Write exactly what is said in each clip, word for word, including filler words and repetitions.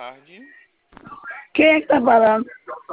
tarde. Quem é que tá falando?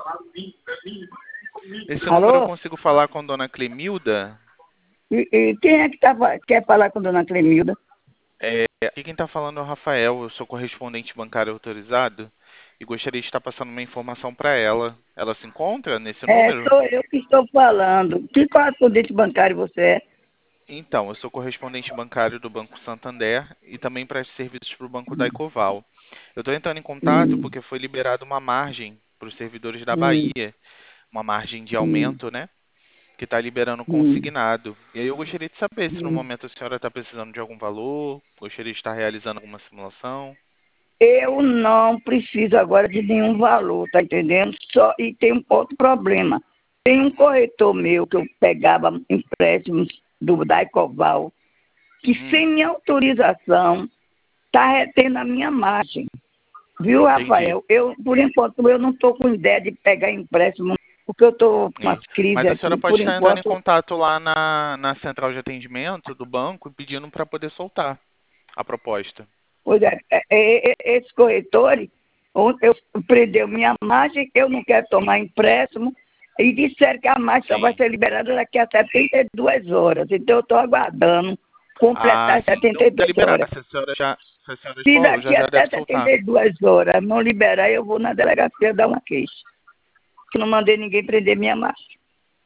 Esse Alô? número eu consigo falar com Dona Clemilda? E, e quem é que tá, fa- quer falar com Dona Clemilda? É, aqui quem está falando é o Rafael, eu sou correspondente bancário autorizado e gostaria de estar passando uma informação para ela. Ela se encontra nesse É, número? sou eu que estou falando. Que correspondente bancário você é? Então, eu sou correspondente bancário do Banco Santander e também presto serviços para o Banco da Ecoval. Eu estou entrando em contato Hum, porque foi liberada uma margem para os servidores da hum, Bahia, uma margem de hum, aumento, né? Que está liberando hum, consignado. E aí eu gostaria de saber se no hum. momento a senhora está precisando de algum valor, gostaria de estar realizando alguma simulação. Eu não preciso agora de nenhum valor, tá entendendo? Só, e tem um outro problema. Tem um corretor meu que eu pegava empréstimos do Daicoval, que sem Hum, minha autorização está retendo a minha margem. Viu, entendi. Rafael? Eu, por enquanto, eu não estou com ideia de pegar empréstimo, porque eu estou com É. umas crises Mas a senhora aqui. pode Por estar entrando em enquanto, contato lá na, na central de atendimento do banco e pedindo para poder soltar a proposta. pois é, é, é, é, esses corretores, on- eu prendeu minha margem, eu não quero tomar empréstimo, e disseram que a margem só vai Sim. ser liberada daqui a setenta e duas horas. Então, eu estou aguardando Ah, completar sim. Então setenta e está duas horas. liberada. Se a senhora já, se a senhora Se for, já daqui já até deve setenta soltar. e duas horas não liberar, eu vou na delegacia dar uma queixa. Que não mandei ninguém prender minha margem.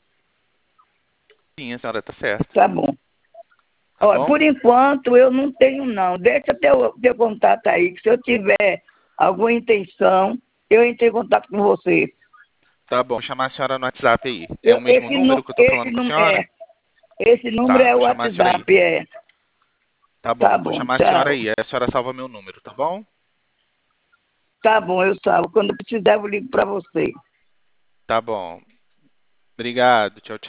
Sim, a senhora está certa. Tá bom. Tá Olha, bom? por enquanto eu não tenho não. Deixa teu, teu contato aí, que se eu tiver alguma intenção, eu entro em contato com você. Tá bom. Vou chamar a senhora no WhatsApp aí. É Eu, o mesmo esse, nu- número que eu estou esse, falando com a num- senhora? é, esse número Tá, é o vou chamar a senhora aí. WhatsApp, é. Tá bom, Tá vou bom, chamar a senhora tchau. aí. Aí a senhora salva meu número, tá bom? Tá bom, eu salvo. Quando precisar, eu ligo para você. Tá bom. Obrigado. Tchau, tchau.